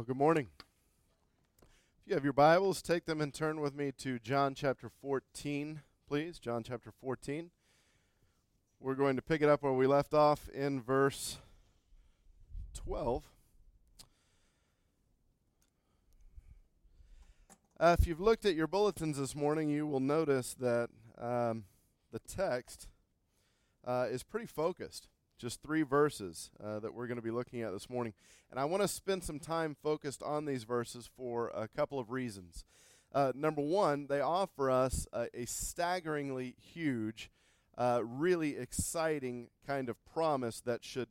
Well, good morning. If you have your Bibles, take them and turn with me to John chapter 14, please. John chapter 14. We're going to pick it up where we left off in verse 12. If you've looked at your bulletins this morning, you will notice that the text is pretty focused. Just 3 verses that we're going to be looking at this morning. And I want to spend some time focused on these verses for a couple of reasons. Number one, they offer us a staggeringly huge, really exciting kind of promise that should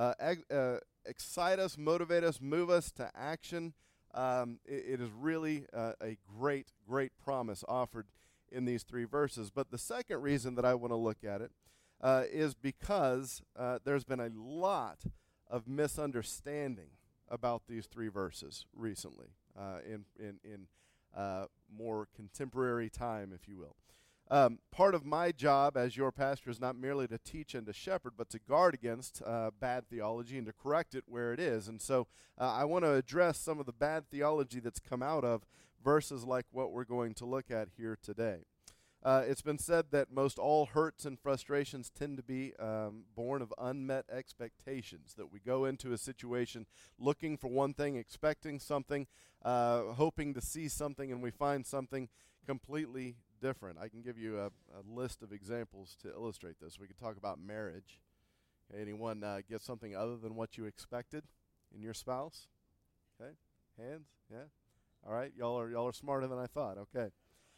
excite us, motivate us, move us to action. It is really a great, great promise offered in these 3 verses. But the second reason that I want to look at it is because there's been a lot of misunderstanding about these 3 verses recently in more contemporary time, if you will. Part of my job as your pastor is not merely to teach and to shepherd, but to guard against bad theology and to correct it where it is. And so I want to address some of the bad theology that's come out of verses like what we're going to look at here today. It's been said that most all hurts and frustrations tend to be born of unmet expectations, that we go into a situation looking for one thing, expecting something, hoping to see something, and we find something completely different. I can give you a list of examples to illustrate this. We could talk about marriage. Anyone get something other than what you expected in your spouse? Okay, hands, yeah. All right, y'all are smarter than I thought. Okay.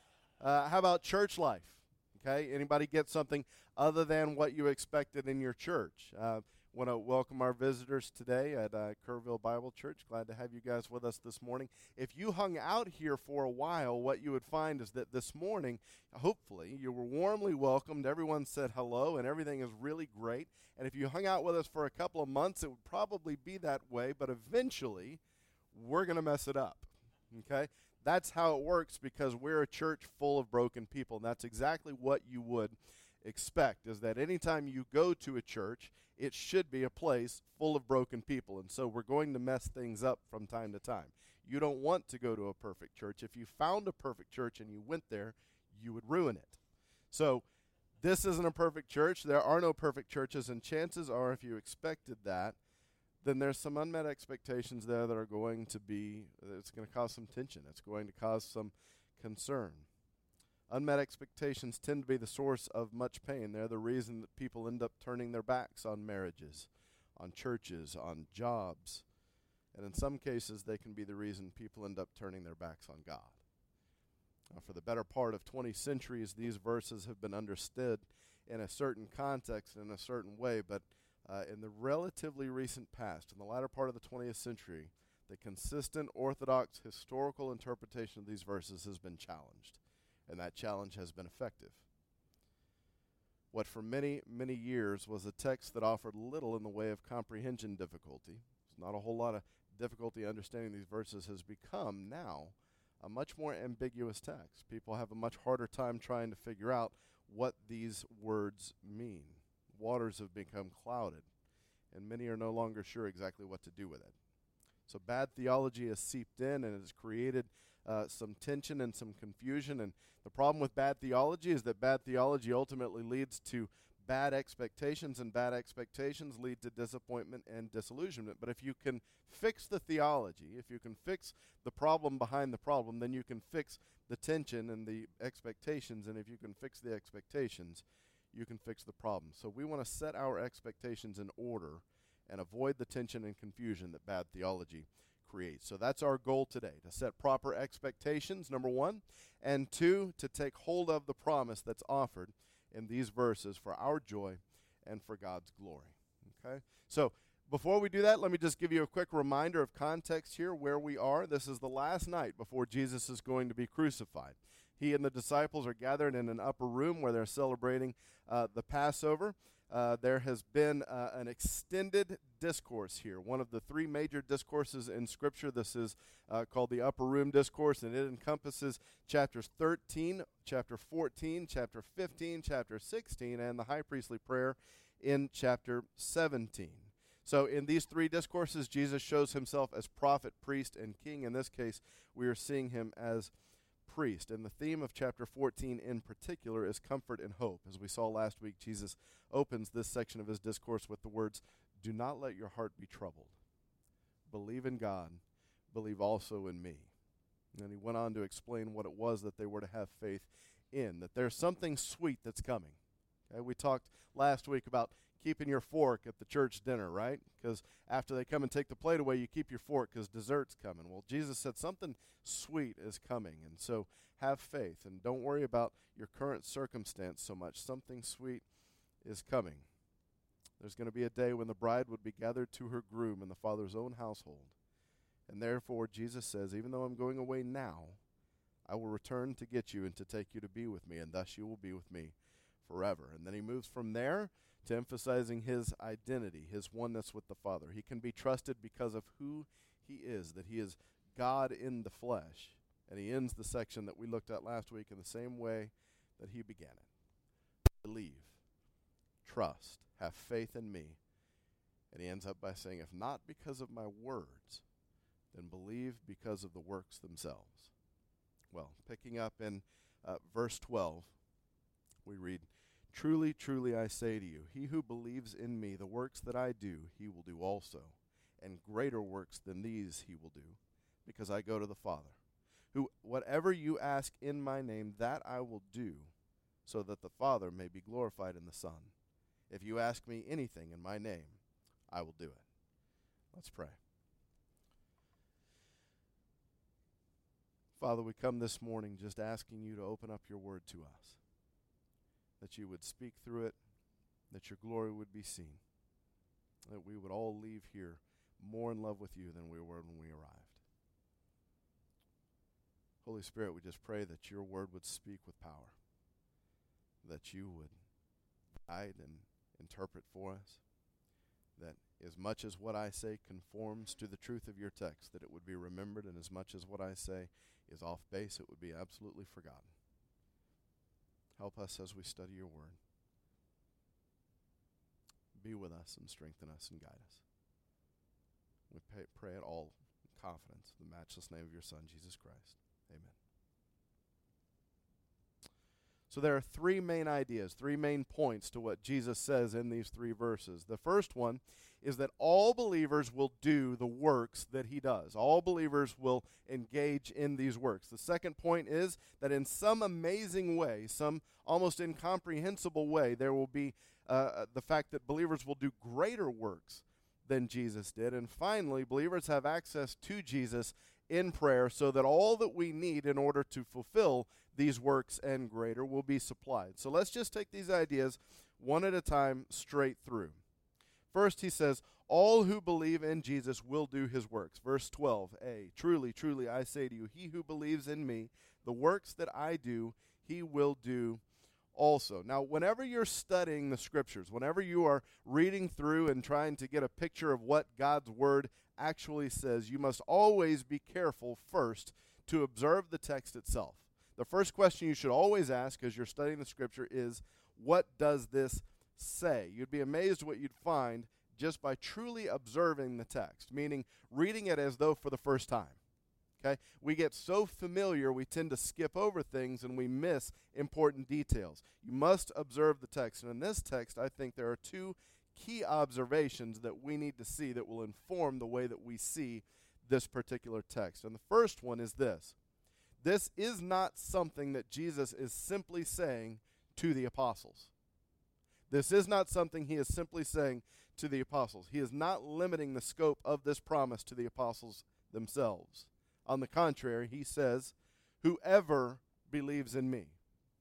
How about church life? Okay, anybody get something other than what you expected in your church? Want to welcome our visitors today at Kerrville Bible Church. Glad to have you guys with us this morning. If you hung out here for a while, what you would find is that this morning, hopefully, you were warmly welcomed. Everyone said hello, and everything is really great. And if you hung out with us for a couple of months, it would probably be that way, but eventually, we're going to mess it up. Okay? That's how it works because we're a church full of broken people, and that's exactly what you would expect, is that anytime you go to a church, it should be a place full of broken people, and so we're going to mess things up from time to time. You don't want to go to a perfect church. If you found a perfect church and you went there, you would ruin it. So this isn't a perfect church. There are no perfect churches, and chances are if you expected that, then there's some unmet expectations there that are going to be, it's going to cause some tension. It's going to cause some concern. Unmet expectations tend to be the source of much pain. They're the reason that people end up turning their backs on marriages, on churches, on jobs. And in some cases, they can be the reason people end up turning their backs on God. For the better part of 20 centuries, these verses have been understood in a certain context, in a certain way, but in the relatively recent past, in the latter part of the 20th century, the consistent orthodox historical interpretation of these verses has been challenged, and that challenge has been effective. What for many, many years was a text that offered little in the way of comprehension difficulty, there's not a whole lot of difficulty understanding these verses, has become now a much more ambiguous text. People have a much harder time trying to figure out what these words mean. Waters have become clouded, and many are no longer sure exactly what to do with it. So bad theology has seeped in and has created some tension and some confusion. And the problem with bad theology is that bad theology ultimately leads to bad expectations, and bad expectations lead to disappointment and disillusionment. But if you can fix the theology, if you can fix the problem behind the problem, then you can fix the tension and the expectations. And if you can fix the expectations, you can fix the problem. So we want to set our expectations in order and avoid the tension and confusion that bad theology creates. So that's our goal today, to set proper expectations, number 1, and 2, to take hold of the promise that's offered in these verses for our joy and for God's glory. Okay? So before we do that, let me just give you a quick reminder of context here, where we are. This is the last night before Jesus is going to be crucified. He and the disciples are gathered in an upper room where they're celebrating the Passover. There has been an extended discourse here, one of the 3 major discourses in Scripture. This is called the Upper Room Discourse, and it encompasses chapters 13, chapter 14, chapter 15, chapter 16, and the high priestly prayer in chapter 17. So in these three discourses, Jesus shows himself as prophet, priest, and king. In this case, we are seeing him as priest. And the theme of chapter 14 in particular is comfort and hope. As we saw last week, Jesus opens this section of his discourse with the words, "Do not let your heart be troubled. Believe in God. Believe also in me." And he went on to explain what it was that they were to have faith in, that there's something sweet that's coming. Okay, we talked last week about keeping your fork at the church dinner, right? Because after they come and take the plate away, you keep your fork because dessert's coming. Well, Jesus said something sweet is coming, and so have faith, and don't worry about your current circumstance so much. Something sweet is coming. There's going to be a day when the bride would be gathered to her groom in the Father's own household. And therefore, Jesus says, even though I'm going away now, I will return to get you and to take you to be with me, and thus you will be with me forever. And then he moves from there to emphasizing his identity, his oneness with the Father. He can be trusted because of who he is, that he is God in the flesh. And he ends the section that we looked at last week in the same way that he began it. Believe, trust, have faith in me. And he ends up by saying, if not because of my words, then believe because of the works themselves. Well, picking up in verse 12, we read, "Truly, truly, I say to you, he who believes in me, the works that I do, he will do also. And greater works than these he will do, because I go to the Father. Whatever you ask in my name, that I will do, so that the Father may be glorified in the Son. If you ask me anything in my name, I will do it." Let's pray. Father, we come this morning just asking you to open up your word to us, that you would speak through it, that your glory would be seen, that we would all leave here more in love with you than we were when we arrived. Holy Spirit, we just pray that your word would speak with power, that you would guide and interpret for us, that as much as what I say conforms to the truth of your text, that it would be remembered, and as much as what I say is off base, it would be absolutely forgotten. Help us as we study your word. Be with us and strengthen us and guide us. We pray it all in confidence in the matchless name of your Son, Jesus Christ. Amen. So there are three main ideas, three main points to what Jesus says in these three verses. The first one is that all believers will do the works that he does. All believers will engage in these works. The second point is that in some amazing way, some almost incomprehensible way, there will be the fact that believers will do greater works than Jesus did. And finally, believers have access to Jesus in prayer so that all that we need in order to fulfill these works and greater will be supplied. So let's just take these ideas one at a time straight through. First, he says, all who believe in Jesus will do his works. Verse 12a, "Truly, truly, I say to you, he who believes in me, the works that I do, he will do also." Now, whenever you're studying the scriptures, whenever you are reading through and trying to get a picture of what God's word actually says, you must always be careful first to observe the text itself. The first question you should always ask as you're studying the scripture is, what does this say? You'd be amazed what you'd find just by truly observing the text, meaning reading it as though for the first time. Okay? We get so familiar, we tend to skip over things and we miss important details. You must observe the text. And in this text, I think there are two key observations that we need to see that will inform the way that we see this particular text. And the first one is this. This is not something that Jesus is simply saying to the apostles. This is not something he is simply saying to the apostles. He is not limiting the scope of this promise to the apostles themselves. On the contrary, he says, whoever believes in me.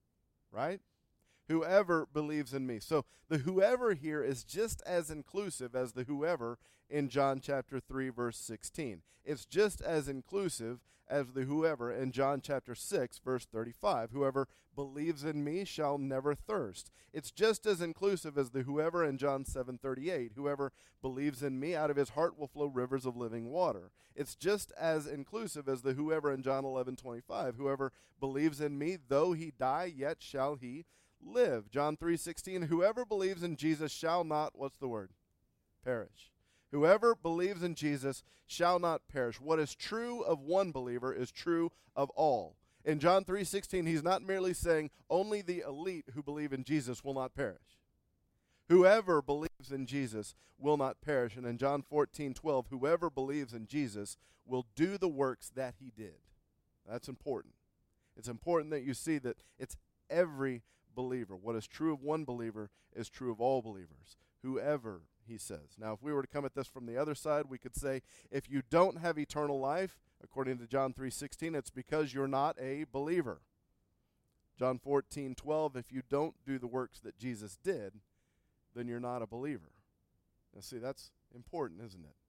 Right? Whoever believes in me. So the whoever here is just as inclusive as the whoever in John chapter 3, verse 16. It's just as inclusive as the whoever in John chapter 6, verse 35. Whoever believes in me shall never thirst. It's just as inclusive as the whoever in John 7:38. Whoever believes in me, out of his heart will flow rivers of living water. It's just as inclusive as the whoever in John 11:25. Whoever believes in me, though he die, yet shall he live. John 3:16, whoever believes in Jesus shall not, what's the word? Perish, Whoever believes in Jesus shall not perish. What is true of one believer is true of all. In John 3:16, he's not merely saying only the elite who believe in Jesus will not perish. Whoever believes in Jesus will not perish. And in John 14:12, whoever believes in Jesus will do the works that he did. That's important. It's important that you see that it's every believer. What is true of one believer is true of all believers. Whoever, he says. Now, if we were to come at this from the other side, we could say, if you don't have eternal life, according to John 3:16, it's because you're not a believer. John 14:12, if you don't do the works that Jesus did, then you're not a believer. Now, see, that's important, isn't it?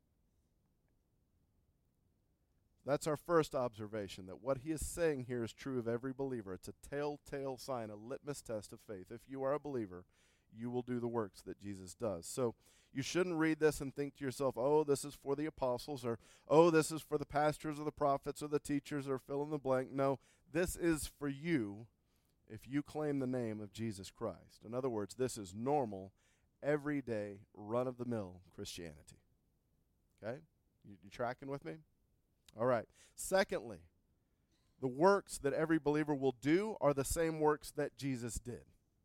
That's our first observation, that what he is saying here is true of every believer. It's a telltale sign, a litmus test of faith. If you are a believer, you will do the works that Jesus does. So you shouldn't read this and think to yourself, oh, this is for the apostles, or, oh, this is for the pastors or the prophets or the teachers, or fill in the blank. No, this is for you if you claim the name of Jesus Christ. In other words, this is normal, everyday, run-of-the-mill Christianity. Okay? You tracking with me? All right. Secondly, the works that every believer will do are the same works that Jesus did.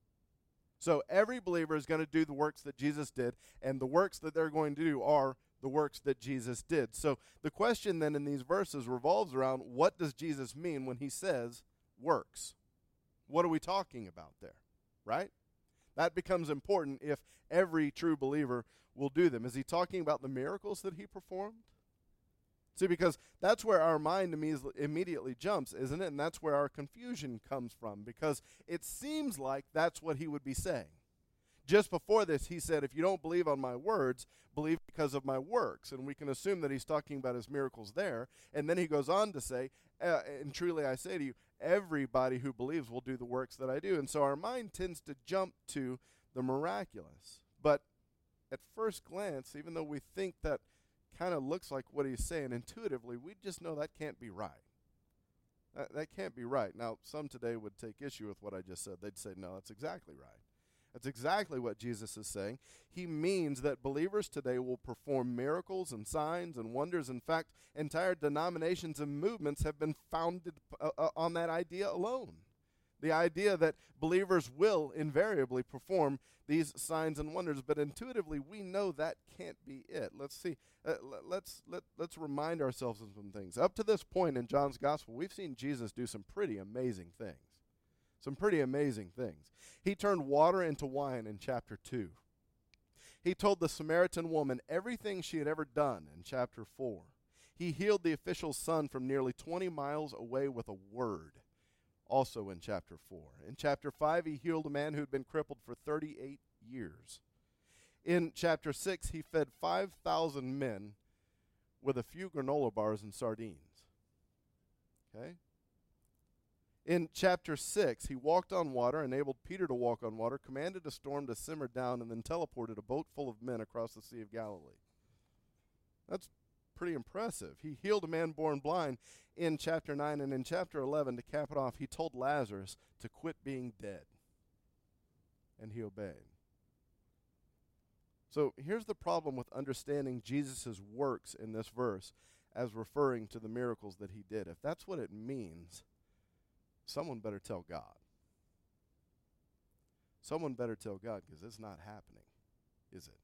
So every believer is going to do the works that Jesus did, and the works that they're going to do are the works that Jesus did. So the question then in these verses revolves around, what does Jesus mean when he says works? What are we talking about there, right? That becomes important if every true believer will do them. Is he talking about the miracles that he performed? See, because that's where our mind immediately jumps, isn't it? And that's where our confusion comes from, because it seems like that's what he would be saying. Just before this, he said, if you don't believe on my words, believe because of my works. And we can assume that he's talking about his miracles there. And then he goes on to say, and truly I say to you, everybody who believes will do the works that I do. And so our mind tends to jump to the miraculous. But at first glance, even though we think that kind of looks like what he's saying intuitively, we just know that can't be right. That can't be right. Now, some today would take issue with what I just said. They'd say, no, that's exactly right. That's exactly what Jesus is saying. He means that believers today will perform miracles and signs and wonders. In fact, entire denominations and movements have been founded on that idea alone. The idea that believers will invariably perform these signs and wonders, but intuitively we know that can't be it. Let's see. Let's remind ourselves of some things. Up to this point in John's gospel, we've seen Jesus do some pretty amazing things. Some pretty amazing things. He turned water into wine in chapter 2. He told the Samaritan woman everything she had ever done in chapter 4. He healed the official's son from nearly 20 miles away with a word, also in chapter 4. In chapter 5, he healed a man who had been crippled for 38 years. In chapter 6, he fed 5,000 men with a few granola bars and sardines. Okay? In chapter 6, he walked on water, enabled Peter to walk on water, commanded a storm to simmer down, and then teleported a boat full of men across the Sea of Galilee. That's pretty impressive. He healed a man born blind in chapter 9, and in chapter 11, to cap it off, he told Lazarus to quit being dead. And he obeyed. So here's the problem with understanding Jesus' works in this verse as referring to the miracles that he did. If that's what it means, someone better tell God. Someone better tell God, because it's not happening, is it?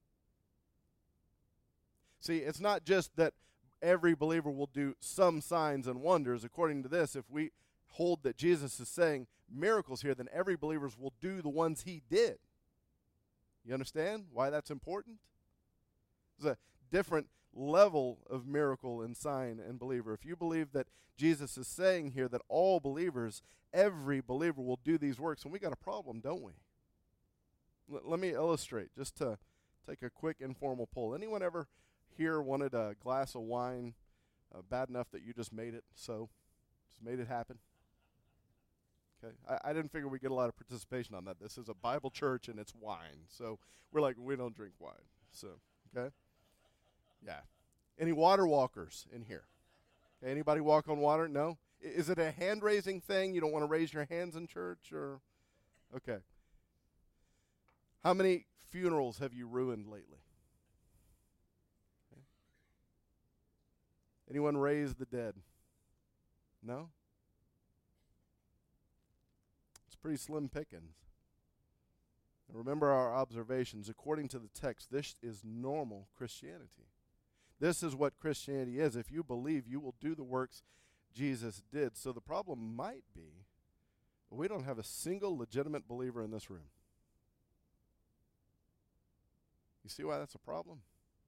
See, it's not just that every believer will do some signs and wonders. According to this, if we hold that Jesus is saying miracles here, then every believer will do the ones he did. You understand why that's important? There's a different level of miracle and sign and believer. If you believe that Jesus is saying here that all believers, every believer will do these works, and we got a problem, don't we? Let me illustrate, just to take a quick informal poll. Anyone ever here wanted a glass of wine bad enough that you just made it, so just made it happen? Okay, I didn't figure we'd get a lot of participation on that. This is a Bible church, and it's wine. So we're like, we don't drink wine. So, okay? Yeah. Any water walkers in here? Okay, anybody walk on water? No? Is it a hand-raising thing? You don't want to raise your hands in church? Or okay. How many funerals have you ruined lately? Anyone raise the dead? No? It's pretty slim pickings. Remember our observations. According to the text, this is normal Christianity. This is what Christianity is. If you believe, you will do the works Jesus did. So the problem might be we don't have a single legitimate believer in this room. You see why that's a problem?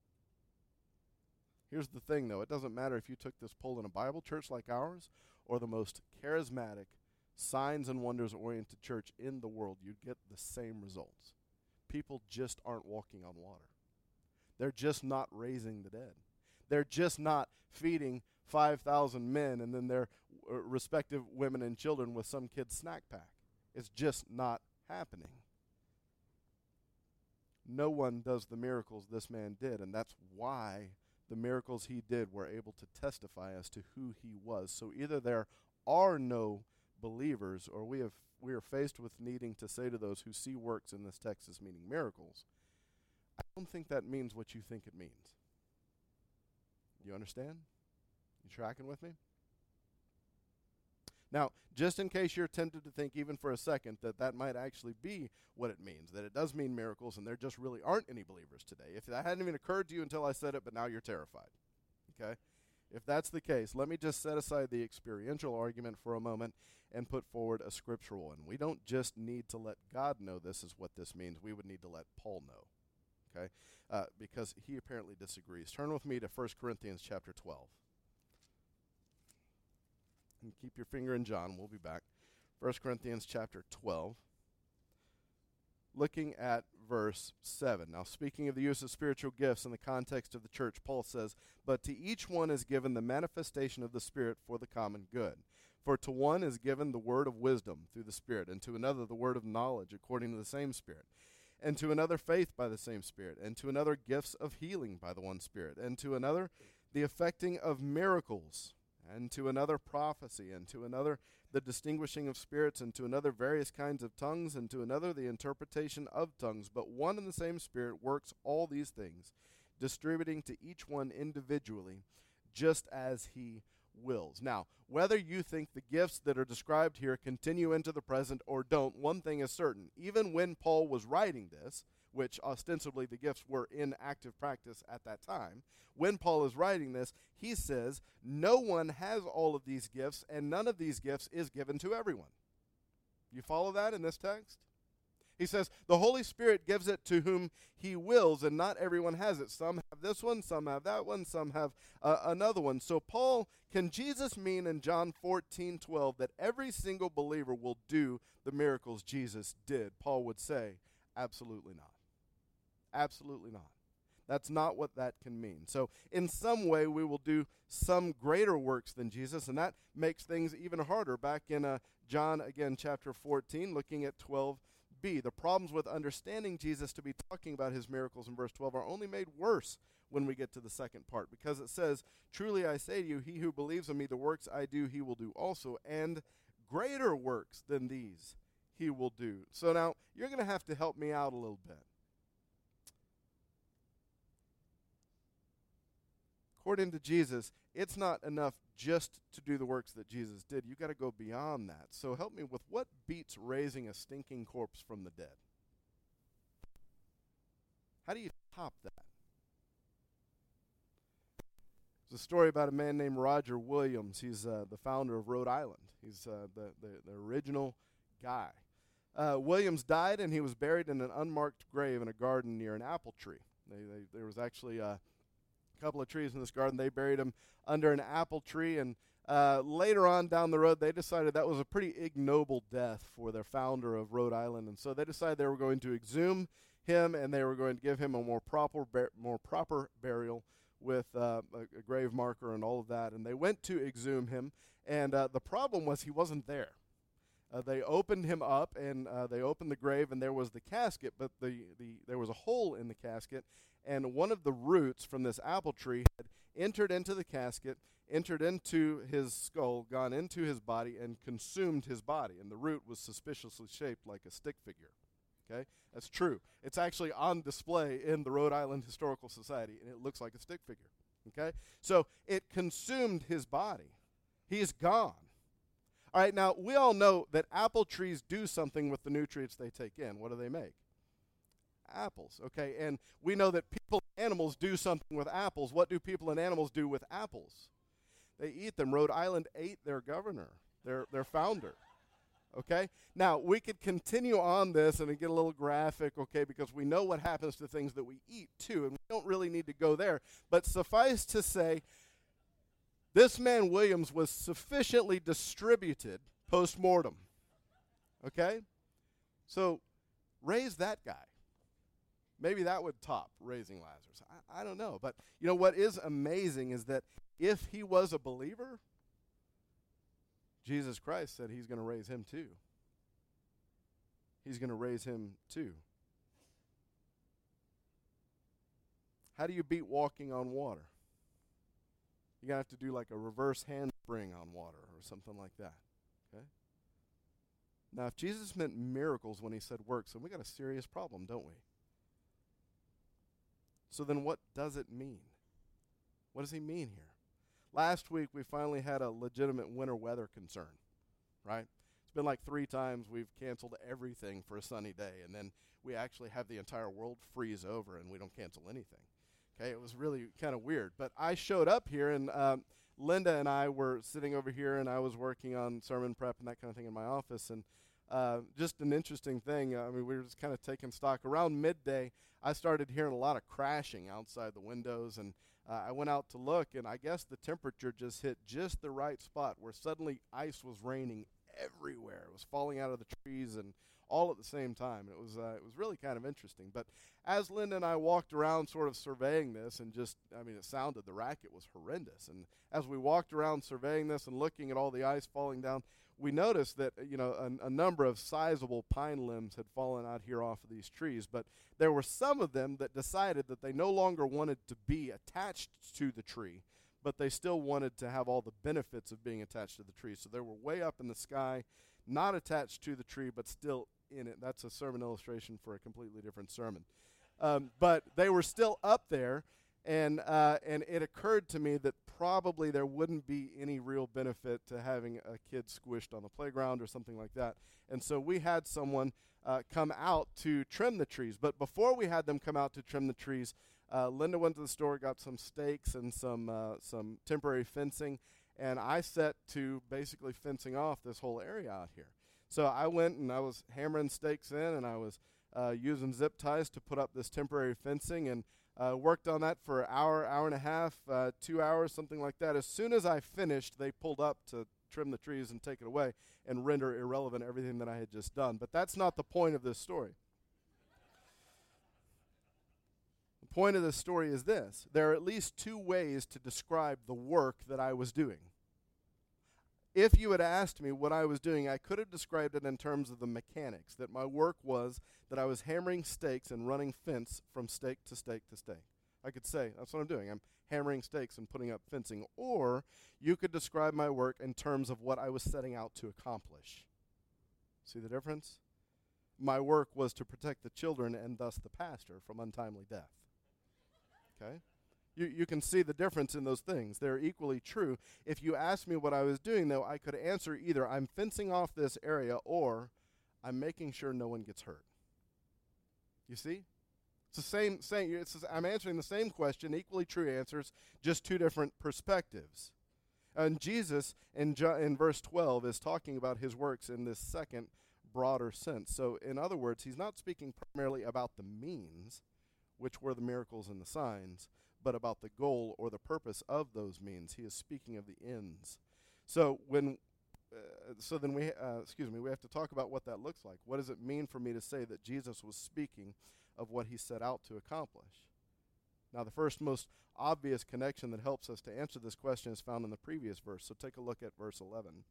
Here's the thing, though. It doesn't matter if you took this poll in a Bible church like ours or the most charismatic, signs and wonders-oriented church in the world. You'd get the same results. People just aren't walking on water. They're just not raising the dead. They're just not feeding 5,000 men and then their respective women and children with some kid's snack pack. It's just not happening. No one does the miracles this man did, and that's why the miracles he did were able to testify as to who he was. So either there are no believers, or we are faced with needing to say to those who see works in this text as meaning miracles, I don't think that means what you think it means. You understand? You tracking with me? Now, just in case you're tempted to think even for a second that might actually be what it means, that it does mean miracles and there just really aren't any believers today, if that hadn't even occurred to you until I said it, but now you're terrified, okay? If that's the case, let me just set aside the experiential argument for a moment and put forward a scriptural one. We don't just need to let God know this is what this means. We would need to let Paul know, okay? Because he apparently disagrees. Turn with me to 1 Corinthians chapter 12. And keep your finger in John. We'll be back. 1 Corinthians chapter 12. Looking at verse 7. Now, speaking of the use of spiritual gifts in the context of the church, Paul says, "But to each one is given the manifestation of the Spirit for the common good. For to one is given the word of wisdom through the Spirit, and to another the word of knowledge according to the same Spirit, and to another faith by the same Spirit, and to another gifts of healing by the one Spirit, and to another the effecting of miracles, and to another prophecy, and to another the distinguishing of spirits, and to another various kinds of tongues, and to another the interpretation of tongues. But one and the same Spirit works all these things, distributing to each one individually, just as he wills." Now, whether you think the gifts that are described here continue into the present or don't, one thing is certain. Even when Paul was writing this, which ostensibly the gifts were in active practice at that time, when Paul is writing this, he says, no one has all of these gifts, and none of these gifts is given to everyone. You follow that in this text? He says, the Holy Spirit gives it to whom he wills, and not everyone has it. Some have this one, some have that one, some have another one. So Paul, can Jesus mean in John 14:12 that every single believer will do the miracles Jesus did? Paul would say, absolutely not. Absolutely not. That's not what that can mean. So in some way, we will do some greater works than Jesus, and that makes things even harder. Back in John, again, chapter 14, looking at 12b, the problems with understanding Jesus to be talking about his miracles in verse 12 are only made worse when we get to the second part, because it says, "Truly I say to you, he who believes in me, the works I do, he will do also, and greater works than these he will do." So now, you're going to have to help me out a little bit. According to Jesus, it's not enough just to do the works that Jesus did. You've got to go beyond that. So help me with what beats raising a stinking corpse from the dead? How do you top that? There's a story about a man named Roger Williams. He's the founder of Rhode Island. He's the original guy. Williams died, and he was buried in an unmarked grave in a garden near an apple tree. There was actually couple of trees in this garden. They buried him under an apple tree, and later on down the road, they decided that was a pretty ignoble death for their founder of Rhode Island, and so they decided they were going to exhume him, and they were going to give him a more proper burial with a grave marker and all of that, and they went to exhume him, and the problem was he wasn't there. They opened him up, and they opened the grave, and there was the casket, but there was a hole in the casket, and one of the roots from this apple tree had entered into the casket, entered into his skull, gone into his body, and consumed his body. And the root was suspiciously shaped like a stick figure. Okay? That's true. It's actually on display in the Rhode Island Historical Society, and it looks like a stick figure. Okay? So it consumed his body. He is gone. All right, now we all know that apple trees do something with the nutrients they take in. What do they make? Apples, okay? And we know that people and animals do something with apples. What do people and animals do with apples? They eat them. Rhode Island ate their governor, their founder. Okay? Now, we could continue on this and get a little graphic, okay, because we know what happens to things that we eat too, and we don't really need to go there. But suffice to say, this man Williams was sufficiently distributed post-mortem. Okay? So, raise that guy. Maybe that would top raising Lazarus. I don't know. But, you know, what is amazing is that if he was a believer, Jesus Christ said he's going to raise him too. He's going to raise him too. How do you beat walking on water? You're going to have to do like a reverse handspring on water or something like that. Okay? Now, if Jesus meant miracles when he said works, then we got a serious problem, don't we? So then what does it mean? What does he mean here? Last week, we finally had a legitimate winter weather concern, right? It's been like 3 times we've canceled everything for a sunny day, and then we actually have the entire world freeze over, and we don't cancel anything. Okay, it was really kind of weird. But I showed up here, and Linda and I were sitting over here, and I was working on sermon prep and that kind of thing in my office, and just an interesting thing. I mean, we were just kind of taking stock. Around midday, I started hearing a lot of crashing outside the windows, and I went out to look, and I guess the temperature just hit just the right spot where suddenly ice was raining everywhere. It was falling out of the trees and all at the same time. It was really kind of interesting. But as Linda and I walked around sort of surveying this and it sounded, the racket was horrendous. And as we walked around surveying this and looking at all the ice falling down, we noticed that, a number of sizable pine limbs had fallen out here off of these trees. But there were some of them that decided that they no longer wanted to be attached to the tree, but they still wanted to have all the benefits of being attached to the tree. So they were way up in the sky, not attached to the tree, but still in it. That's a sermon illustration for a completely different sermon. But they were still up there, and it occurred to me that probably there wouldn't be any real benefit to having a kid squished on the playground or something like that. And so we had someone come out to trim the trees. But before we had them come out to trim the trees, Linda went to the store, got some stakes and some temporary fencing, and I set to basically fencing off this whole area out here. So I went and I was hammering stakes in, and I was using zip ties to put up this temporary fencing, and worked on that for an hour, hour and a half, 2 hours, something like that. As soon as I finished, they pulled up to trim the trees and take it away and render irrelevant everything that I had just done. But that's not the point of this story. The point of this story is this. There are at least 2 ways to describe the work that I was doing. If you had asked me what I was doing, I could have described it in terms of the mechanics, that my work was that I was hammering stakes and running fence from stake to stake to stake. I could say, that's what I'm doing. I'm hammering stakes and putting up fencing. Or you could describe my work in terms of what I was setting out to accomplish. See the difference? My work was to protect the children and thus the pastor from untimely death. Okay? You can see the difference in those things. They're equally true. If you asked me what I was doing, though, I could answer either I'm fencing off this area or I'm making sure no one gets hurt. You see? It's the same. I'm answering the same question, equally true answers, just 2 different perspectives. And Jesus, in verse 12, is talking about his works in this second, broader sense. So, in other words, he's not speaking primarily about the means, which were the miracles and the signs, but about the goal or the purpose of those means. He is speaking of the ends. So we have to talk about what that looks like. What does it mean for me to say that Jesus was speaking of what he set out to accomplish? Now, the first most obvious connection that helps us to answer this question is found in the previous verse. So take a look at verse 11.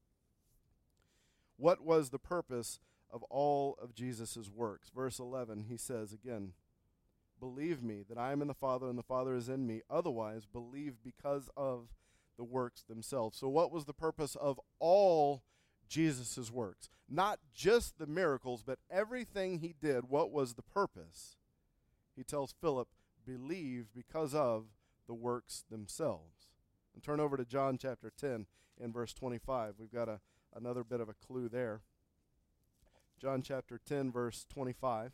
What was the purpose of all of Jesus' works? Verse 11, he says again, believe me that I am in the Father and the Father is in me. Otherwise, believe because of the works themselves. So what was the purpose of all Jesus' works? Not just the miracles, but everything he did. What was the purpose? He tells Philip, believe because of the works themselves. And turn over to John chapter 10 in verse 25. We've got another bit of a clue there. John chapter 10, verse 25.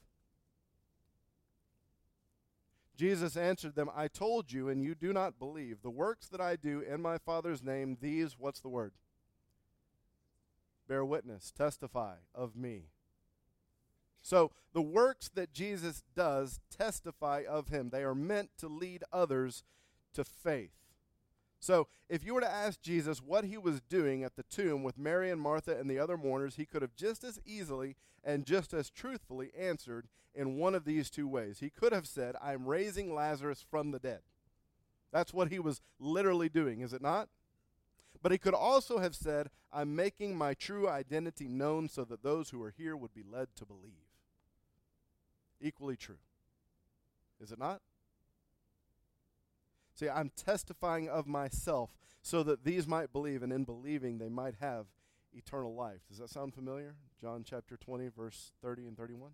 Jesus answered them, I told you, and you do not believe. The works that I do in my Father's name, these, what's the word? Bear witness, testify of me. So the works that Jesus does testify of him. They are meant to lead others to faith. So if you were to ask Jesus what he was doing at the tomb with Mary and Martha and the other mourners, he could have just as easily and just as truthfully answered in one of these two ways. He could have said, I'm raising Lazarus from the dead. That's what he was literally doing, is it not? But he could also have said, I'm making my true identity known so that those who are here would be led to believe. Equally true. Is it not? See, I'm testifying of myself so that these might believe, and in believing they might have eternal life. Does that sound familiar? John chapter 20, verse 30 and 31.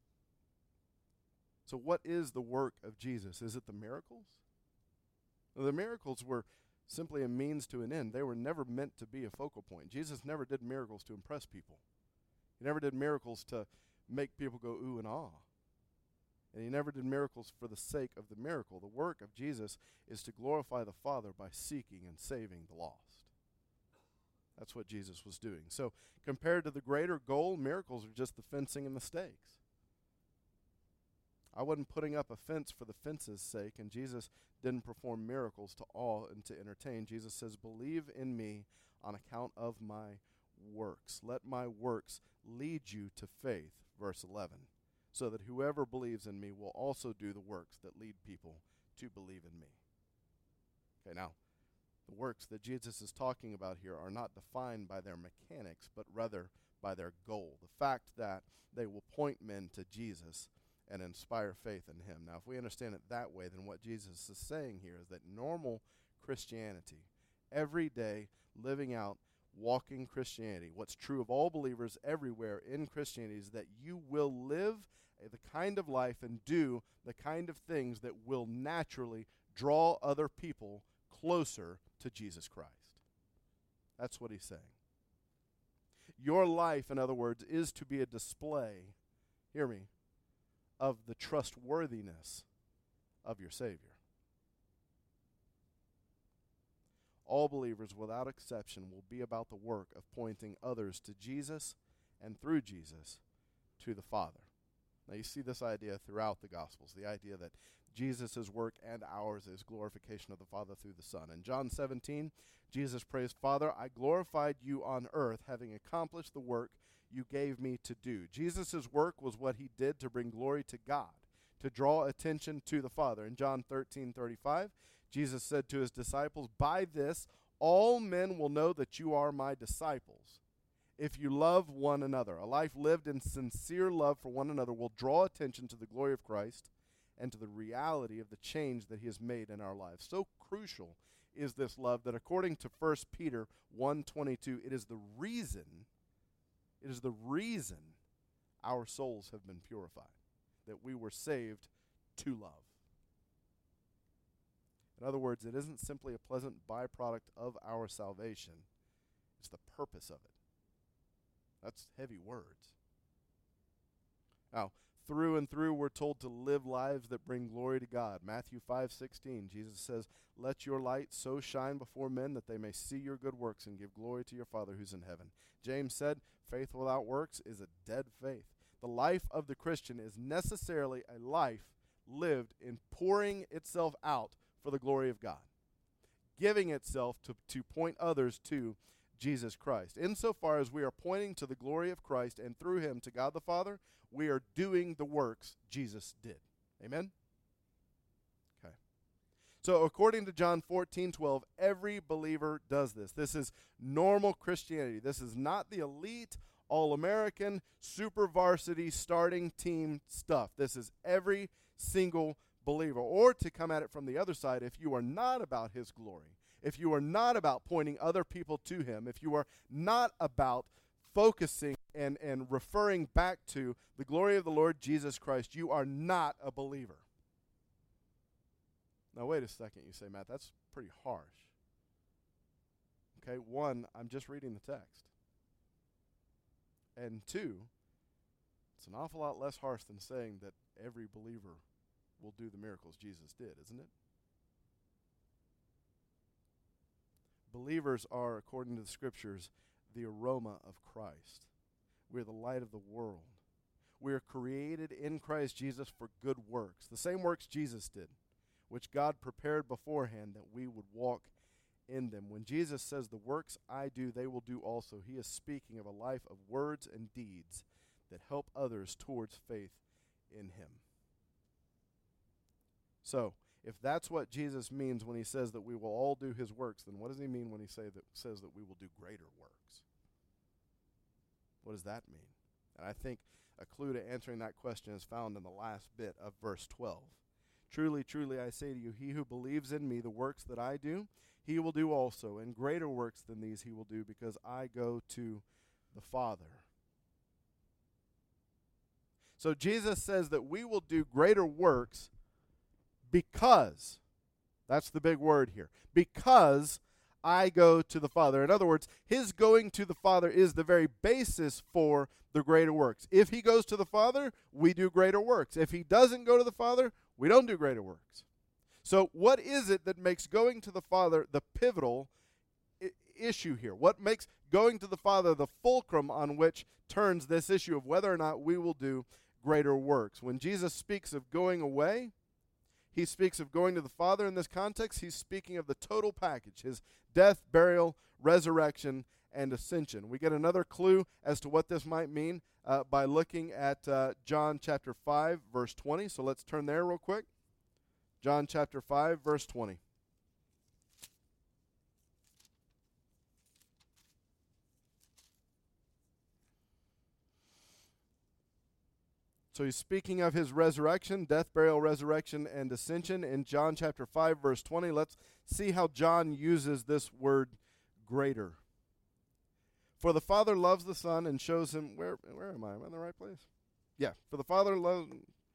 So what is the work of Jesus? Is it the miracles? Well, the miracles were simply a means to an end. They were never meant to be a focal point. Jesus never did miracles to impress people. He never did miracles to make people go ooh and ah. And he never did miracles for the sake of the miracle. The work of Jesus is to glorify the Father by seeking and saving the lost. That's what Jesus was doing. So compared to the greater goal, miracles are just the fencing and the stakes. I wasn't putting up a fence for the fence's sake, and Jesus didn't perform miracles to awe and to entertain. Jesus says, believe in me on account of my works. Let my works lead you to faith, verse 11. So that whoever believes in me will also do the works that lead people to believe in me. Okay, now, the works that Jesus is talking about here are not defined by their mechanics, but rather by their goal. The fact that they will point men to Jesus and inspire faith in him. Now, if we understand it that way, then what Jesus is saying here is that normal Christianity, every day living out, walking Christianity, what's true of all believers everywhere in Christianity is that you will live the kind of life and do the kind of things that will naturally draw other people closer to Jesus Christ. That's what he's saying. Your life, in other words, is to be a display, hear me, of the trustworthiness of your Savior. All believers, without exception, will be about the work of pointing others to Jesus and through Jesus to the Father. Now you see this idea throughout the Gospels, the idea that Jesus' work and ours is glorification of the Father through the Son. In John 17, Jesus prays, Father, I glorified you on earth, having accomplished the work you gave me to do. Jesus' work was what he did to bring glory to God, to draw attention to the Father. In John 13:35, Jesus said to his disciples, by this all men will know that you are my disciples, if you love one another. A life lived in sincere love for one another will draw attention to the glory of Christ and to the reality of the change that he has made in our lives. So crucial is this love that according to 1 Peter 1:22, it is the reason our souls have been purified, that we were saved to love. In other words, it isn't simply a pleasant byproduct of our salvation. It's the purpose of it. That's heavy words. Now, through and through, we're told to live lives that bring glory to God. Matthew 5:16, Jesus says, let your light so shine before men that they may see your good works and give glory to your Father who's in heaven. James said, faith without works is a dead faith. The life of the Christian is necessarily a life lived in pouring itself out for the glory of God, giving itself to point others to Jesus Christ. Insofar as we are pointing to the glory of Christ and through him to God the Father, we are doing the works Jesus did. Amen? Okay. So according to John 14:12, every believer does this. This is normal Christianity. This is not the elite, all-American, super varsity starting team stuff. This is every single believer. Or to come at it from the other side, if you are not about his glory, if you are not about pointing other people to him, if you are not about focusing and referring back to the glory of the Lord Jesus Christ, you are not a believer. Now, wait a second, you say, Matt, that's pretty harsh. Okay, one, I'm just reading the text. And two, it's an awful lot less harsh than saying that every believer will do the miracles Jesus did, isn't it? Believers are, according to the Scriptures, the aroma of Christ. We're the light of the world. We are created in Christ Jesus for good works, the same works Jesus did, which God prepared beforehand that we would walk in them. When Jesus says, the works I do, they will do also, he is speaking of a life of words and deeds that help others towards faith in him. So, if that's what Jesus means when he says that we will all do his works, then what does he mean when he says that we will do greater works? What does that mean? And I think a clue to answering that question is found in the last bit of verse 12. Truly, truly, I say to you, he who believes in me, the works that I do, he will do also, and greater works than these he will do, because I go to the Father. So Jesus says that we will do greater works because, that's the big word here, because I go to the Father. In other words, his going to the Father is the very basis for the greater works. If he goes to the Father, we do greater works. If he doesn't go to the Father, we don't do greater works. So what is it that makes going to the Father the pivotal issue here? What makes going to the Father the fulcrum on which turns this issue of whether or not we will do greater works? When Jesus speaks of going away, he speaks of going to the Father in this context. He's speaking of the total package, his death, burial, resurrection, and ascension. We get another clue as to what this might mean by looking at John chapter 5, verse 20. So let's turn there real quick. John chapter 5, verse 20. So he's speaking of his resurrection, death, burial, resurrection, and ascension in John chapter 5, verse 20. Let's see how John uses this word greater. For the Father loves the Son and shows him, where am I? Am I in the right place? Yeah, for the Father loves,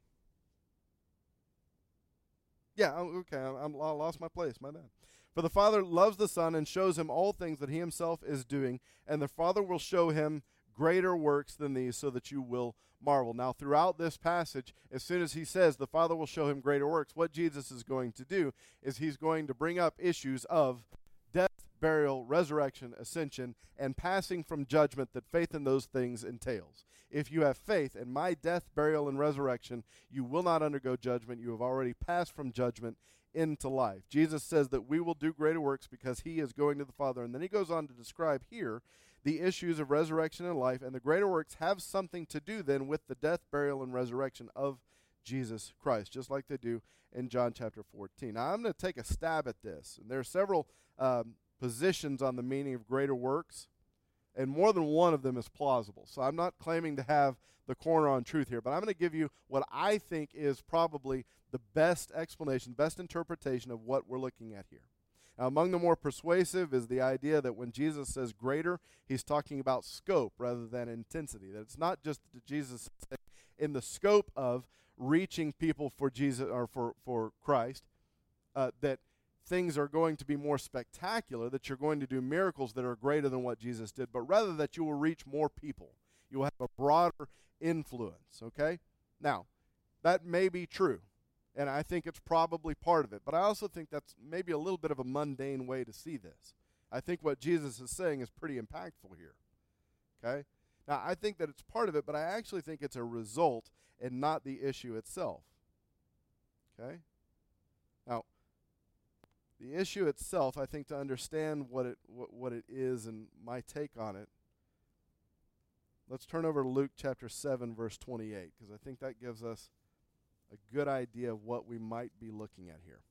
okay, I lost my place, my bad. For the Father loves the Son and shows him all things that he himself is doing, and the Father will show him greater works than these, so that you will marvel. Now, throughout this passage, as soon as he says the Father will show him greater works, what Jesus is going to do is he's going to bring up issues of death, burial, resurrection, ascension, and passing from judgment that faith in those things entails. If you have faith in my death, burial, and resurrection, you will not undergo judgment. You have already passed from judgment into life. Jesus says that we will do greater works because he is going to the Father. And then he goes on to describe here the issues of resurrection and life, and the greater works have something to do then with the death, burial, and resurrection of Jesus Christ, just like they do in John chapter 14. Now, I'm going to take a stab at this. And there are several positions on the meaning of greater works, and more than one of them is plausible. So I'm not claiming to have the corner on truth here, but I'm going to give you what I think is probably the best explanation, best interpretation of what we're looking at here. Now, among the more persuasive is the idea that when Jesus says greater, he's talking about scope rather than intensity. That it's not just that Jesus is in the scope of reaching people for Jesus or for Christ, that things are going to be more spectacular, that you're going to do miracles that are greater than what Jesus did, but rather that you will reach more people. You will have a broader influence, okay? Now, that may be true, and I think it's probably part of it, but I also think that's maybe a little bit of a mundane way to see this. I think what Jesus is saying is pretty impactful here, okay? Now, I think that it's part of it, but I actually think it's a result and not the issue itself, okay? Now, the issue itself, I think to understand what it is and my take on it, let's turn over to Luke chapter 7, verse 28, because I think that gives us a good idea of what we might be looking at here.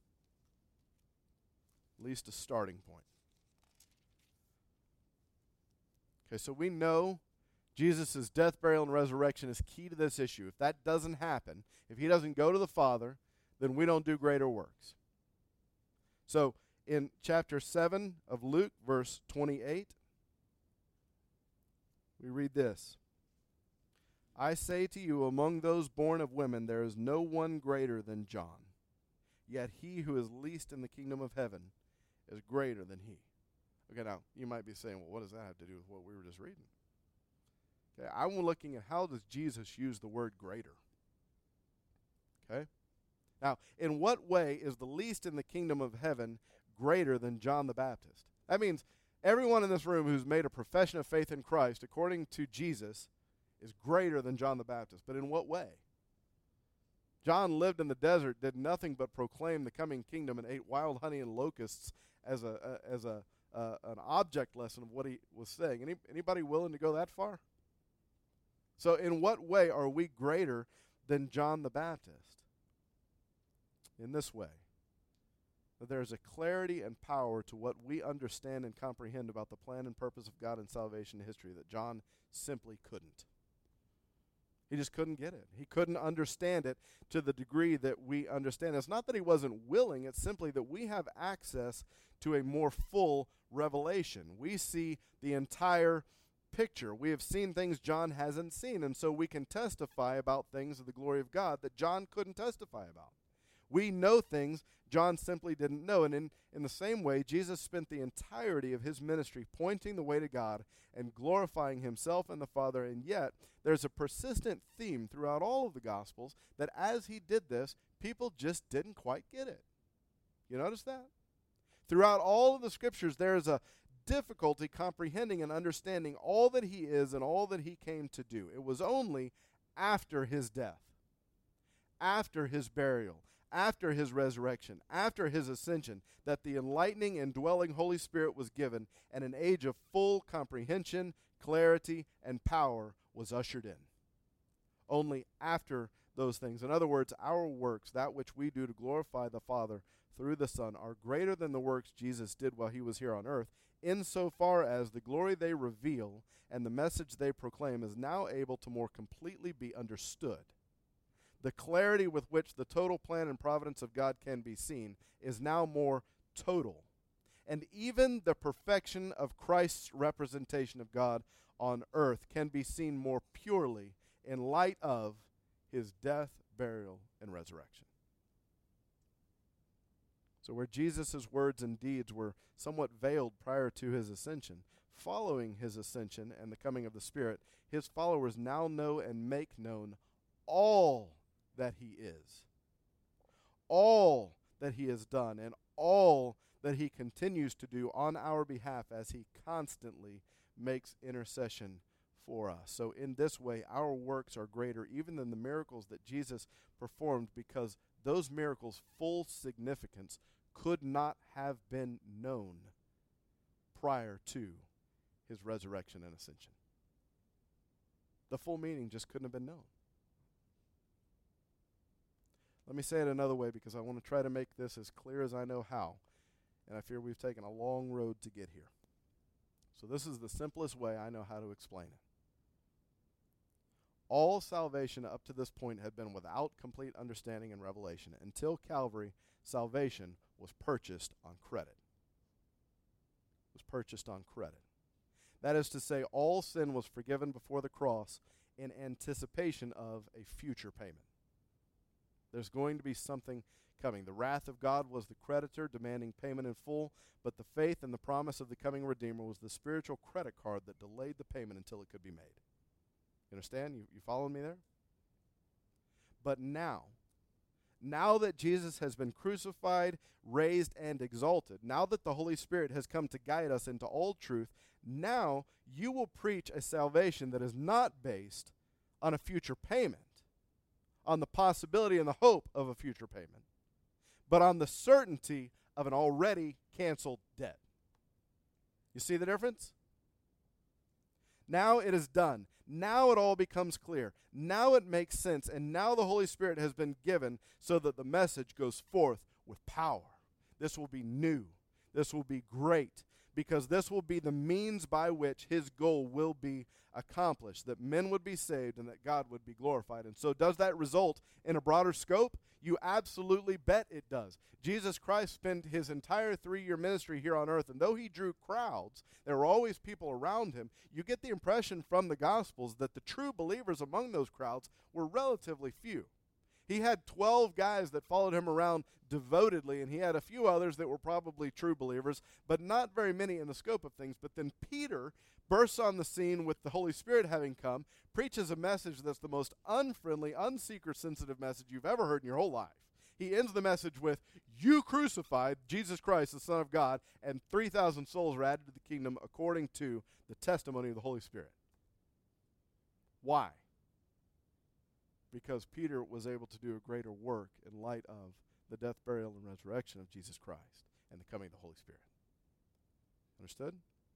At least a starting point. Okay, so we know Jesus' death, burial, and resurrection is key to this issue. If that doesn't happen, if he doesn't go to the Father, then we don't do greater works. So in chapter 7 of Luke, verse 28, we read this. I say to you, among those born of women, there is no one greater than John. yet he who is least in the kingdom of heaven is greater than he. Okay, now, you might be saying, well, what does that have to do with what we were just reading? Okay, I'm looking at how does Jesus use the word greater? Okay? Now, in what way is the least in the kingdom of heaven greater than John the Baptist? That means everyone in this room who's made a profession of faith in Christ, according to Jesus, is greater than John the Baptist. But in what way? John lived in the desert, did nothing but proclaim the coming kingdom, and ate wild honey and locusts as an object lesson of what he was saying. Anybody willing to go that far? So in what way are we greater than John the Baptist? In this way, that there is a clarity and power to what we understand and comprehend about the plan and purpose of God in salvation history that John simply couldn't. He just couldn't get it. He couldn't understand it to the degree that we understand. It's not that he wasn't willing. It's simply that we have access to a more full revelation. We see the entire picture. We have seen things John hasn't seen, and so we can testify about things of the glory of God that John couldn't testify about. We know things John simply didn't know. And in the same way, Jesus spent the entirety of his ministry pointing the way to God and glorifying himself and the Father. And yet, there's a persistent theme throughout all of the Gospels that as he did this, people just didn't quite get it. You notice that? Throughout all of the Scriptures, there is a difficulty comprehending and understanding all that he is and all that he came to do. It was only after his death, after his burial, after his resurrection, after his ascension, that the enlightening and dwelling Holy Spirit was given, and an age of full comprehension, clarity, and power was ushered in. Only after those things. In other words, our works, that which we do to glorify the Father through the Son, are greater than the works Jesus did while he was here on earth, insofar as the glory they reveal and the message they proclaim is now able to more completely be understood. The clarity with which the total plan and providence of God can be seen is now more total. And even the perfection of Christ's representation of God on earth can be seen more purely in light of his death, burial, and resurrection. So where Jesus' words and deeds were somewhat veiled prior to his ascension, following his ascension and the coming of the Spirit, his followers now know and make known all that he is, all that he has done, and all that he continues to do on our behalf as he constantly makes intercession for us. So in this way, our works are greater even than the miracles that Jesus performed, because those miracles' full significance could not have been known prior to his resurrection and ascension. The full meaning just couldn't have been known. Let me say it another way, because I want to try to make this as clear as I know how, and I fear we've taken a long road to get here. So this is the simplest way I know how to explain it. All salvation up to this point had been without complete understanding and revelation. Until Calvary, salvation was purchased on credit. It was purchased on credit. That is to say, all sin was forgiven before the cross in anticipation of a future payment. There's going to be something coming. The wrath of God was the creditor demanding payment in full, but the faith and the promise of the coming Redeemer was the spiritual credit card that delayed the payment until it could be made. You understand? You following me there? But now that Jesus has been crucified, raised, and exalted, now that the Holy Spirit has come to guide us into all truth, now you will preach a salvation that is not based on a future payment, on the possibility and the hope of a future payment, but on the certainty of an already canceled debt. You see the difference? Now it is done. Now it all becomes clear. Now it makes sense, and now the Holy Spirit has been given so that the message goes forth with power. This will be new. This will be great, because this will be the means by which his goal will be accomplished, that men would be saved and that God would be glorified. And so does that result in a broader scope? You absolutely bet it does. Jesus Christ spent his entire 3-year ministry here on earth, and though he drew crowds, there were always people around him. You get the impression from the Gospels that the true believers among those crowds were relatively few. He had 12 guys that followed him around devotedly, and he had a few others that were probably true believers, but not very many in the scope of things. But then Peter bursts on the scene with the Holy Spirit having come, preaches a message that's the most unfriendly, unseeker-sensitive message you've ever heard in your whole life. He ends the message with, "You crucified Jesus Christ, the Son of God," and 3,000 souls were added to the kingdom according to the testimony of the Holy Spirit. Why? Because Peter was able to do a greater work in light of the death, burial, and resurrection of Jesus Christ and the coming of the Holy Spirit. Understood?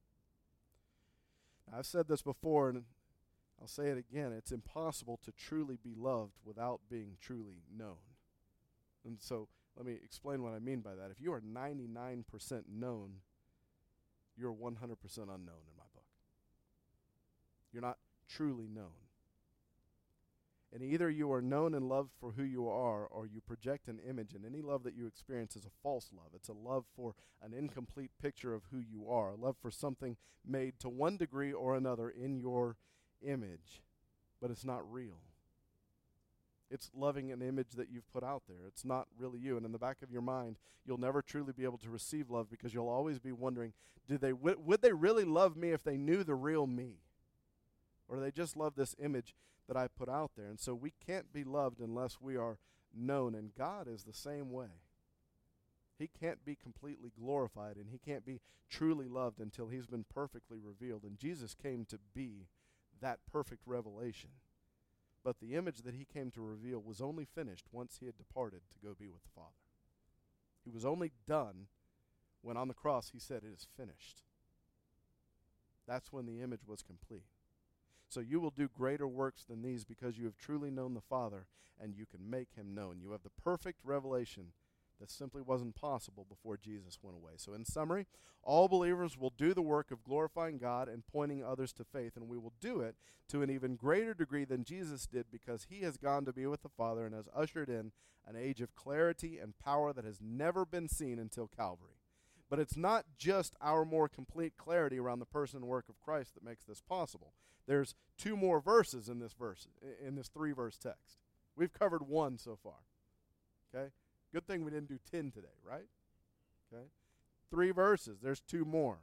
Now, I've said this before, and I'll say it again. It's impossible to truly be loved without being truly known. And so let me explain what I mean by that. If you are 99% known, you're 100% unknown in my book. You're not truly known. And either you are known and loved for who you are, or you project an image, and any love that you experience is a false love. It's a love for an incomplete picture of who you are, a love for something made to one degree or another in your image, but it's not real. It's loving an image that you've put out there. It's not really you. And in the back of your mind, you'll never truly be able to receive love because you'll always be wondering, would they really love me if they knew the real me? Or do they just love this image that I put out there? And so we can't be loved unless we are known, and God is the same way. He can't be completely glorified, and he can't be truly loved until he's been perfectly revealed. And Jesus came to be that perfect revelation. But the image that he came to reveal was only finished once he had departed to go be with the Father. He was only done when on the cross he said, "It is finished." That's when the image was complete. So you will do greater works than these because you have truly known the Father, and you can make him known. You have the perfect revelation that simply wasn't possible before Jesus went away. So in summary, all believers will do the work of glorifying God and pointing others to faith, and we will do it to an even greater degree than Jesus did because he has gone to be with the Father and has ushered in an age of clarity and power that has never been seen until Calvary. But it's not just our more complete clarity around the person and work of Christ that makes this possible. There's two more verses in this 3-verse text. We've covered one so far. Okay? Good thing we didn't do 10 today, right? Okay? 3 verses. There's 2 more.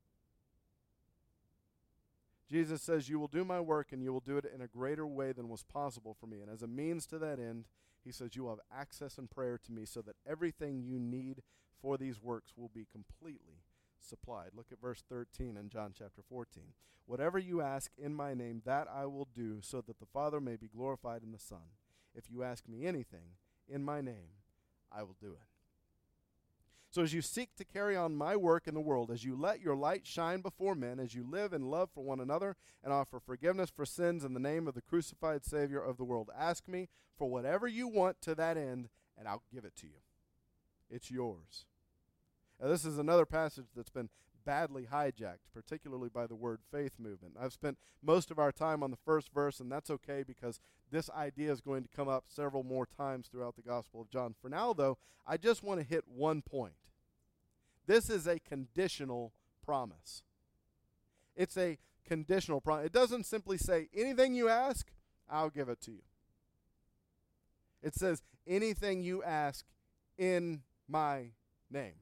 Jesus says, "You will do my work, and you will do it in a greater way than was possible for me." And as a means to that end, he says, "You will have access in prayer to me so that everything you need for these works will be completely supplied." Look at verse 13 in John chapter 14. "Whatever you ask in my name, that I will do, so that the Father may be glorified in the Son. If you ask me anything in my name, I will do it." So as you seek to carry on my work in the world, as you let your light shine before men, as you live in love for one another and offer forgiveness for sins in the name of the crucified Savior of the world, ask me for whatever you want to that end, and I'll give it to you. It's yours. Now, this is another passage that's been badly hijacked, particularly by the word faith movement. I've spent most of our time on the first verse, and that's okay because this idea is going to come up several more times throughout the Gospel of John. For now, though, I just want to hit one point. This is a conditional promise. It's a conditional promise. It doesn't simply say, anything you ask, I'll give it to you. It says, anything you ask in my name,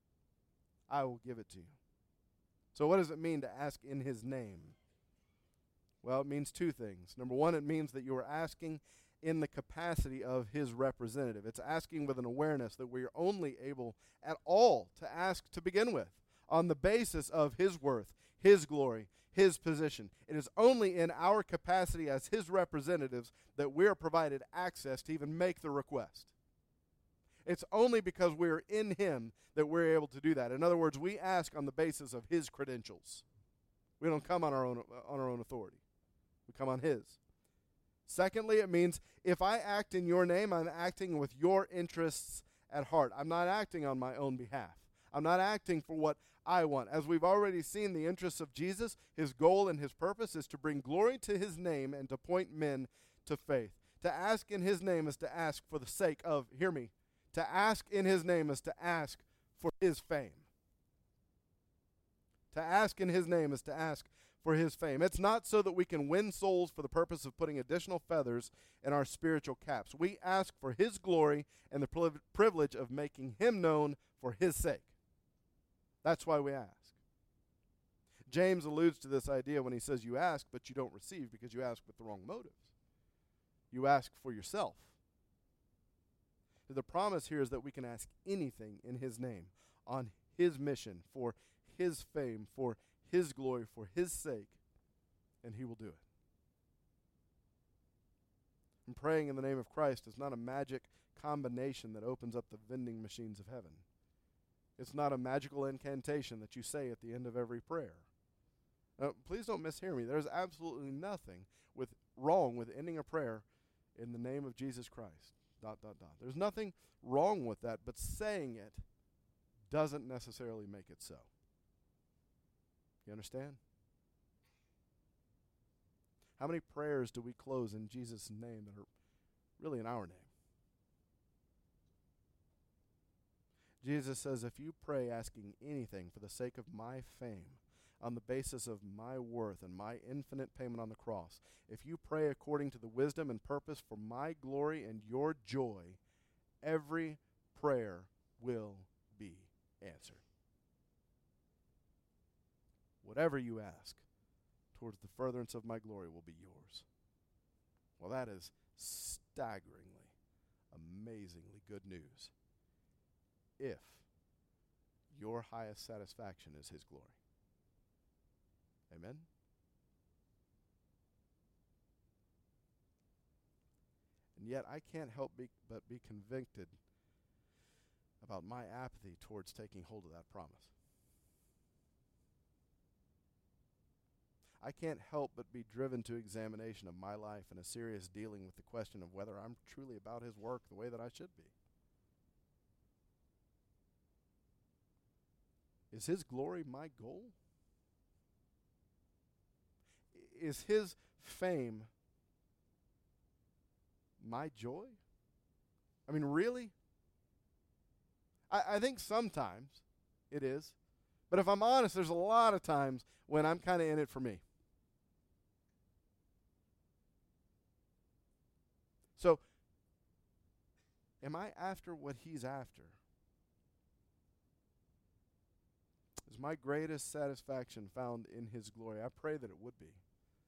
I will give it to you. So what does it mean to ask in his name? Well, it means 2 things. Number 1, it means that you are asking in the capacity of his representative. It's asking with an awareness that we are only able at all to ask to begin with on the basis of his worth, his glory, his position. It is only in our capacity as his representatives that we are provided access to even make the request. It's only because we're in him that we're able to do that. In other words, we ask on the basis of his credentials. We don't come on our own authority. We come on his. Secondly, it means if I act in your name, I'm acting with your interests at heart. I'm not acting on my own behalf. I'm not acting for what I want. As we've already seen, the interests of Jesus, his goal and his purpose is to bring glory to his name and to point men to faith. To ask in his name is to ask for the sake of, hear me, to ask in his name is to ask for his fame. To ask in his name is to ask for his fame. It's not so that we can win souls for the purpose of putting additional feathers in our spiritual caps. We ask for his glory and the privilege of making him known for his sake. That's why we ask. James alludes to this idea when he says you ask, but you don't receive because you ask with the wrong motives. You ask for yourself. The promise here is that we can ask anything in his name, on his mission, for his fame, for his glory, for his sake, and he will do it. And praying in the name of Christ is not a magic combination that opens up the vending machines of heaven. It's not a magical incantation that you say at the end of every prayer. Now, please don't mishear me. There's absolutely nothing wrong with ending a prayer in the name of Jesus Christ. ... There's nothing wrong with that, but saying it doesn't necessarily make it so. You understand? How many prayers do we close in Jesus' name that are really in our name? Jesus says, if you pray asking anything for the sake of my fame, on the basis of my worth and my infinite payment on the cross, if you pray according to the wisdom and purpose for my glory and your joy, every prayer will be answered. Whatever you ask towards the furtherance of my glory will be yours. Well, that is staggeringly, amazingly good news if your highest satisfaction is his glory. Amen? And yet I can't help but be convicted about my apathy towards taking hold of that promise. I can't help but be driven to examination of my life and a serious dealing with the question of whether I'm truly about his work the way that I should be. Is his glory my goal? Is his fame my joy? I mean, really? I think sometimes it is. But if I'm honest, there's a lot of times when I'm kind of in it for me. So, am I after what he's after? Is my greatest satisfaction found in his glory? I pray that it would be.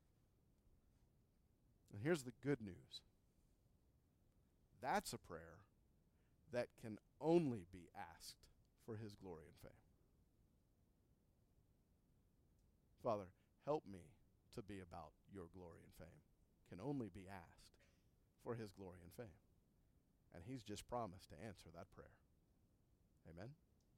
And here's the good news. That's a prayer that can only be asked for his glory and fame. Father, help me to be about your glory and fame. Can only be asked for his glory and fame. And he's just promised to answer that prayer. Amen?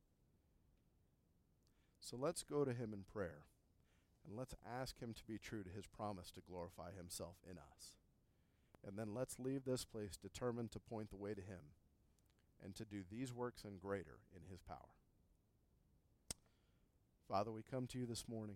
So let's go to him in prayer. And let's ask him to be true to his promise to glorify himself in us. And then let's leave this place determined to point the way to him and to do these works and greater in his power. Father, we come to you this morning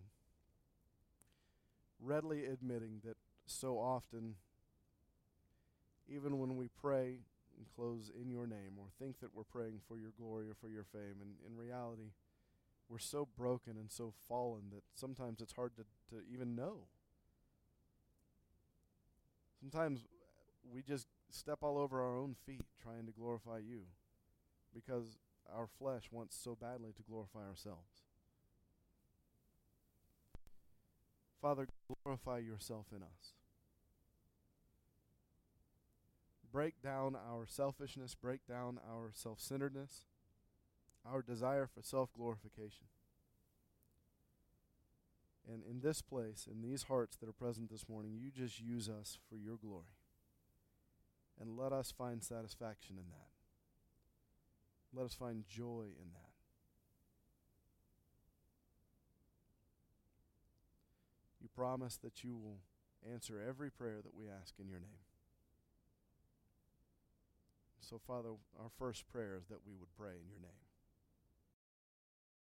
readily admitting that so often, even when we pray and close in your name or think that we're praying for your glory or for your fame, and in reality, we're so broken and so fallen that sometimes it's hard to even know. Sometimes we just step all over our own feet trying to glorify you because our flesh wants so badly to glorify ourselves. Father, glorify yourself in us. Break down our selfishness, break down our self-centeredness, our desire for self-glorification. And in this place, in these hearts that are present this morning, you just use us for your glory. And let us find satisfaction in that. Let us find joy in that. You promise that you will answer every prayer that we ask in your name. So, Father, our first prayer is that we would pray in your name.